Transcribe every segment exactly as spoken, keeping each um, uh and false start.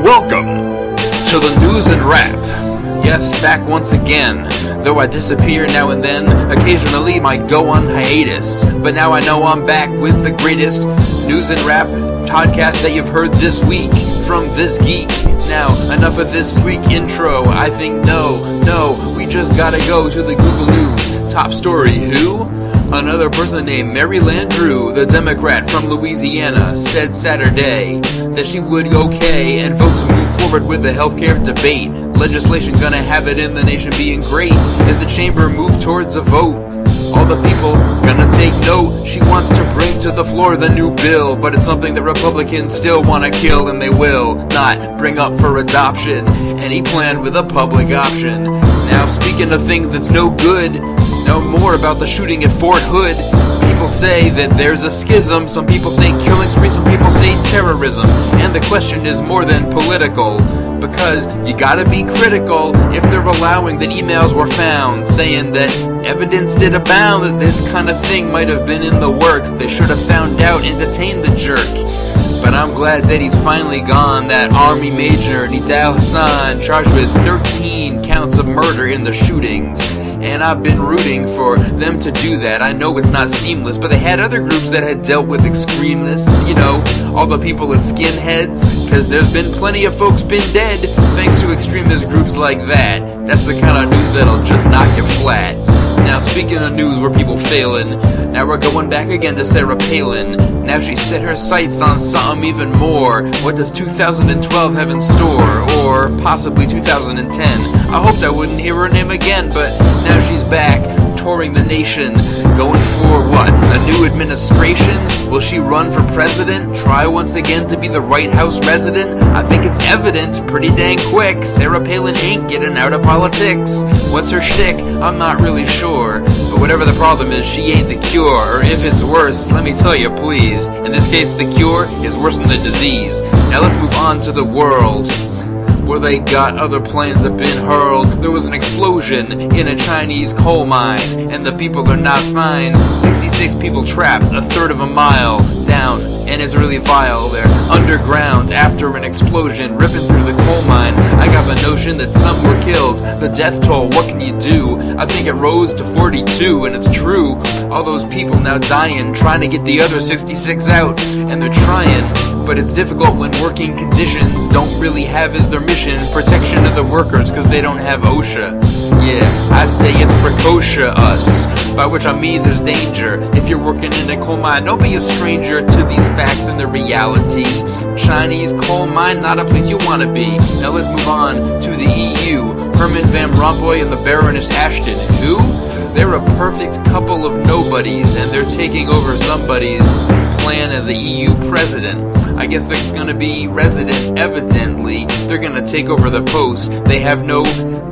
Welcome to the News and Rap. Yes, back once again. Though I disappear now and then, occasionally might go on hiatus. But now I know I'm back with the greatest News and Rap podcast that you've heard this week from this geek. Now, enough of this sleek intro. I think no, no, we just gotta go to the Google News. Top story, who? Another person named Mary Landrieu, the Democrat from Louisiana, said Saturday that she would okay and vote to move forward with the healthcare debate. Legislation gonna have it in the nation being great as the chamber move towards a vote. All the people gonna take note. She wants to bring to the floor the new bill, but it's something that Republicans still wanna kill, and they will not bring up for adoption any plan with a public option. Now, speaking of things that's no good, know more about the shooting at Fort Hood. People say that there's a schism, some people say killing spree, some people say terrorism, and the question is more than political, because you gotta be critical if they're allowing that emails were found saying that evidence did abound that this kind of thing might have been in the works. They should have found out and detained the jerk. But I'm glad that he's finally gone, that Army Major Nidal Hasan, charged with thirteen counts of murder in the shootings. And I've been rooting for them to do that. I know it's not seamless, but they had other groups that had dealt with extremists, you know, all the people at skinheads, because there's been plenty of folks been dead thanks to extremist groups like that. That's the kind of news that'll just knock you flat. Now, speaking of news where people failing, now we're going back again to Sarah Palin. Now she set her sights on something even more. What does two thousand twelve have in store? Or possibly two thousand ten? I hoped I wouldn't hear her name again, but now she's back, touring the nation, going for what? A new administration? Will she run for president? Try once again to be the White House resident? I think it's evident, pretty dang quick, Sarah Palin ain't getting out of politics. What's her shtick? I'm not really sure. But whatever the problem is, she ain't the cure. Or if it's worse, let me tell you, please. In this case, the cure is worse than the disease. Now let's move on to the world, where they got other planes that been hurled. There was an explosion in a Chinese coal mine, and the people are not fine. sixty-six people trapped, a third of a mile down, and it's really vile. They're underground after an explosion, ripping through the coal mine. I got the notion that some were killed. The death toll, what can you do? I think it rose to forty-two, and it's true. All those people now dying, trying to get the other sixty-six out, and they're trying. But it's difficult when working conditions don't really have as their mission protection of the workers because they don't have OSHA. Yeah, I say it's precocious us, by which I mean there's danger. If you're working in a coal mine, don't be a stranger to these facts and the reality. Chinese coal mine, not a place you want to be. Now let's move on to the E U. Herman Van Rompuy and the Baroness Ashton. Who? They're a perfect couple of nobodies, and they're taking over somebody's plan as a E U president. I guess that's gonna be resident, evidently. They're gonna take over the post. They have no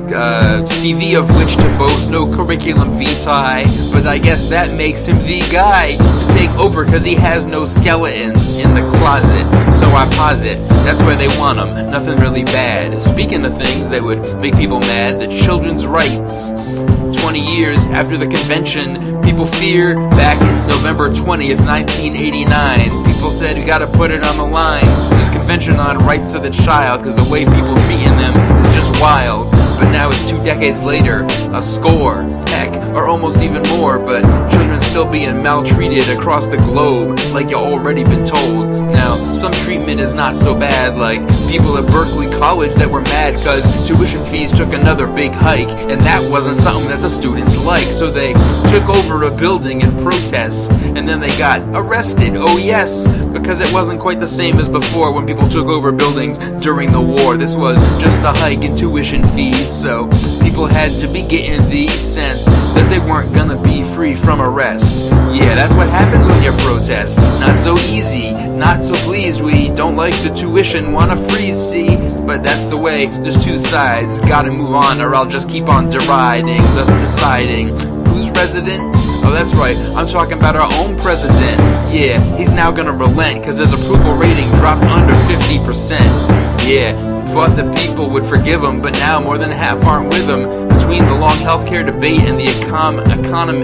uh, C V of which to boast, no curriculum vitae, but I guess that makes him the guy to take over because he has no skeletons in the closet. So I posit, that's why they want him. Nothing really bad. Speaking of things that would make people mad, the children's rights. twenty years after the convention, people feared back in November twentieth, nineteen eighty-nine. People said, we gotta put it on the line. There's a convention on rights of the child because the way people treating them is just wild. But now it's two decades later, a score, heck, or almost even more, but children still being maltreated across the globe, like you already been told. Now, some treatment is not so bad, like people at Berkeley College that were mad because tuition fees took another big hike, and that wasn't something that the students liked, so they took over a building in protest, and then they got arrested, oh yes, because it wasn't quite the same as before when people took over buildings during the war. This was just a hike in tuition fees, so people had to be getting the sense that they weren't gonna be free from arrest. Yeah, that's what happens when you protest. Not so easy, not so pleased, we don't like the tuition, wanna freeze, see? But that's the way, there's two sides, gotta move on or I'll just keep on deriding, thus deciding who's resident. Oh, that's right, I'm talking about our own president. Yeah, he's now gonna relent cause his approval rating dropped under fifty percent. Yeah, thought the people would forgive him, but now more than half aren't with him. Between the long healthcare debate and the econ- economy,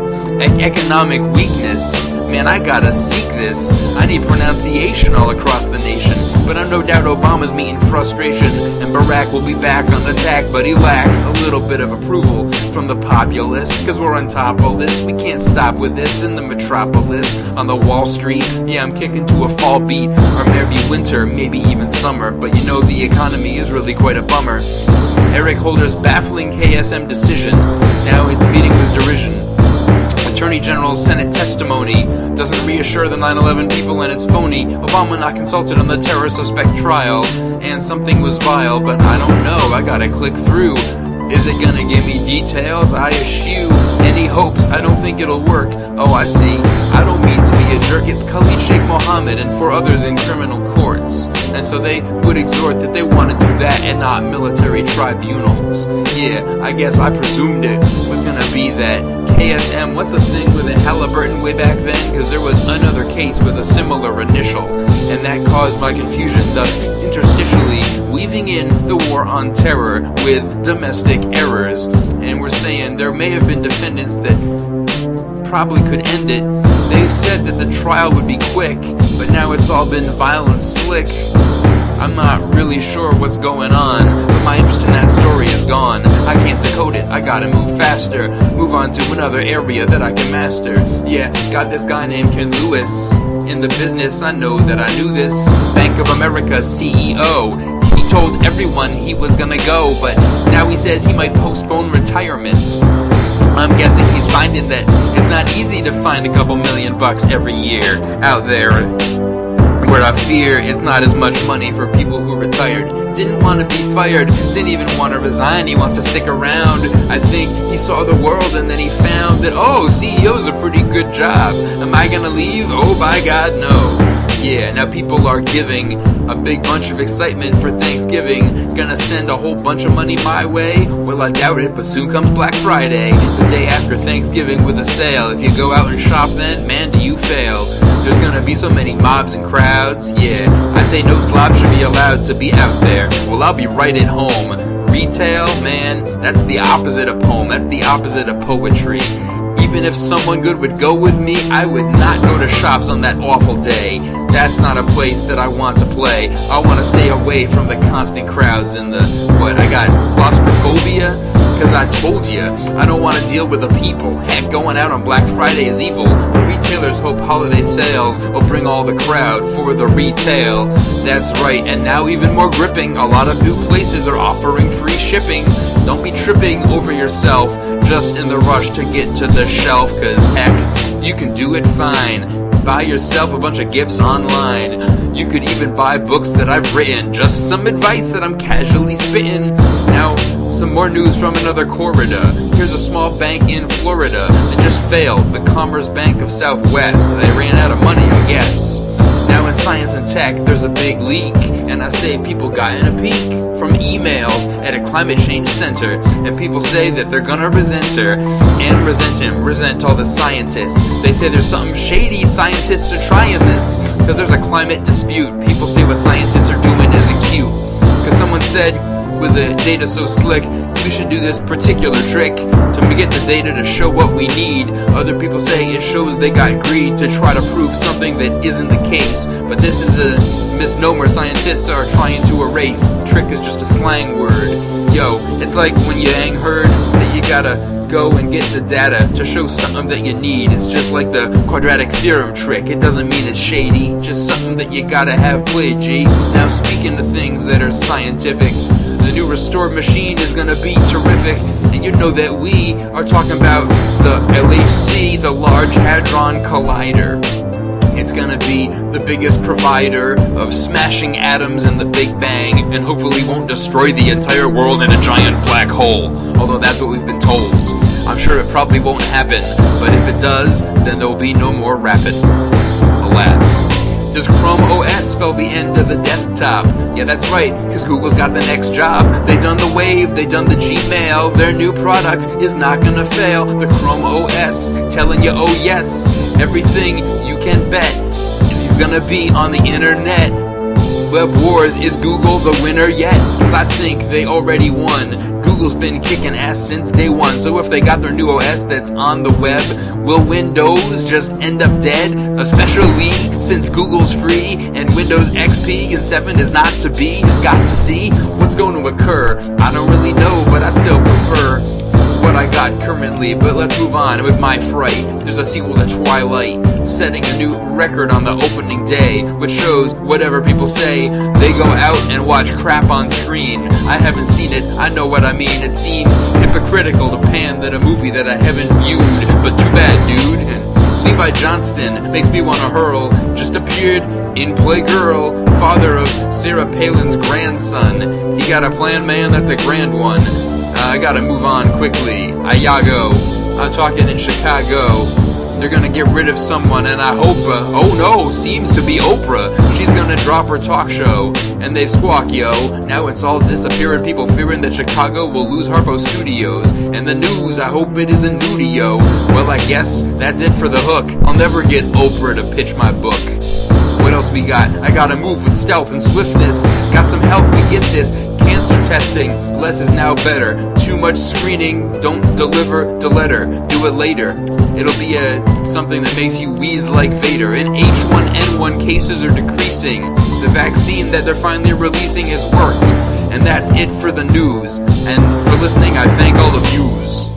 ec- economic weakness, man, I gotta seek this. I need pronunciation all across the nation. But I'm no doubt Obama Obama's meeting frustration, and Barack will be back on attack, but he lacks a little bit of approval from the populace, cause we're on top of this. We can't stop with this in the metropolis. On the Wall Street, yeah, I'm kicking to a fall beat, or maybe winter, maybe even summer, but you know the economy is really quite a bummer. Eric Holder's baffling K S M decision, now it's meeting with derision. Attorney General's Senate testimony doesn't reassure the nine eleven people, and it's phony. Obama not consulted on the terror suspect trial, and something was vile, but I don't know, I gotta click through. Is it gonna give me details? I eschew any hopes, I don't think it'll work. Oh, I see, I don't mean to be a jerk, it's Khalid Sheikh Mohammed and four others in criminal courts. And so they would exhort that they want to do that and not military tribunals. Yeah, I guess I presumed it was gonna be that K S M, what's the thing with it, Halliburton way back then? Because there was another case with a similar initial, and that caused my confusion, thus interstitially weaving in the war on terror with domestic errors. And we're saying there may have been defendants that probably could end it. They said that the trial would be quick, but now it's all been violent slick. I'm not really sure what's going on, but my interest in that story is gone. I can't decode it, I gotta move faster, move on to another area that I can master. Yeah, got this guy named Ken Lewis in the business, I know that I knew this. Bank of America C E O, he told everyone he was gonna go, but now he says he might postpone retirement. I'm guessing he's finding that it's not easy to find a couple million bucks every year out there, where I fear it's not as much money for people who retired. Didn't want to be fired, didn't even want to resign, he wants to stick around. I think he saw the world and then he found that, oh, C E O's a pretty good job. Am I gonna leave? Oh, by God, no. Yeah, now people are giving a big bunch of excitement for Thanksgiving. Gonna send a whole bunch of money my way? Well, I doubt it, but soon comes Black Friday, the day after Thanksgiving with a sale. If you go out and shop then, man, do you fail. There's gonna be so many mobs and crowds, yeah. I say no slob should be allowed to be out there. Well, I'll be right at home. Retail, man, that's the opposite of poem, that's the opposite of poetry. Even if someone good would go with me, I would not go to shops on that awful day. That's not a place that I want to play. I want to stay away from the constant crowds and the, what, I got claustrophobia? Cause I told you, I don't want to deal with the people. Heck, going out on Black Friday is evil. The retailers hope holiday sales will bring all the crowd for the retail. That's right, and now even more gripping, a lot of new places are offering free shipping. Don't be tripping over yourself just in the rush to get to the shelf, cause heck, you can do it fine. Buy yourself a bunch of gifts online. You could even buy books that I've written, just some advice that I'm casually spitting. Now, some more news from another corridor. Here's a small bank in Florida that just failed, the Commerce Bank of Southwest. They ran out of money, I guess. Now in science and tech, there's a big leak, and I say people got in a peek from emails at a climate change center, and people say that they're gonna resent her, and resent him, resent all the scientists. They say there's something shady, scientists are trying this, cause there's a climate dispute. People say what scientists are doing isn't cute, cause someone said, with the data so slick, we should do this particular trick to get the data to show what we need. Other people say it shows they got greed to try to prove something that isn't the case. But this is a misnomer scientists are trying to erase. Trick is just a slang word. Yo, it's like when you ain't heard that you gotta go and get the data to show something that you need. It's just like the quadratic theorem trick. It doesn't mean it's shady, just something that you gotta have played, G. Now speaking to things that are scientific, the new restored machine is gonna be terrific, and you know that we are talking about the L H C, the Large Hadron Collider. It's gonna be the biggest provider of smashing atoms in the Big Bang, and hopefully won't destroy the entire world in a giant black hole, although that's what we've been told. I'm sure it probably won't happen, but if it does, then there will be no more rapping. Alas. Does Chrome O S spell the end of the desktop? Yeah, that's right, cause Google's got the next job. They done the Wave, they done the Gmail. Their new product is not gonna fail. The Chrome O S telling you, oh yes, everything you can bet is gonna be on the internet. web wars, is Google the winner yet? Cause I think they already won. Google's been kicking ass since day one, so if they got their new O S that's on the web, will Windows just end up dead? Especially since Google's free and Windows X P and seven is not to be. Got to see what's going to occur. I don't really know, but I still prefer what I got currently. But let's move on with my fright. There's a sequel to Twilight, setting a new record on the opening day, which shows whatever people say, they go out and watch crap on screen. I haven't seen it, I know what I mean. It seems hypocritical to pan that a movie that I haven't viewed, but too bad, dude. And Levi Johnston makes me want to hurl. Just appeared in Playgirl, father of Sarah Palin's grandson. He got a plan, man, that's a grand one. Uh, I gotta move on quickly. Iago, I'm talking in Chicago. They're gonna get rid of someone, and I hope, uh, oh no, seems to be Oprah. She's gonna drop her talk show, and they squawk, yo. Now it's all disappearing, people fearing that Chicago will lose Harpo Studios. And the news, I hope it isn't nudio. Well, I guess that's it for the hook. I'll never get Oprah to pitch my book. What else we got? I gotta move with stealth and swiftness. Got some help, we get this. Cancer testing, less is now better. Too much screening, don't deliver the letter. Do it later. It'll be a something that makes you wheeze like Vader. And H one N one cases are decreasing. The vaccine that they're finally releasing has worked. And that's it for the news. And for listening, I thank all the views.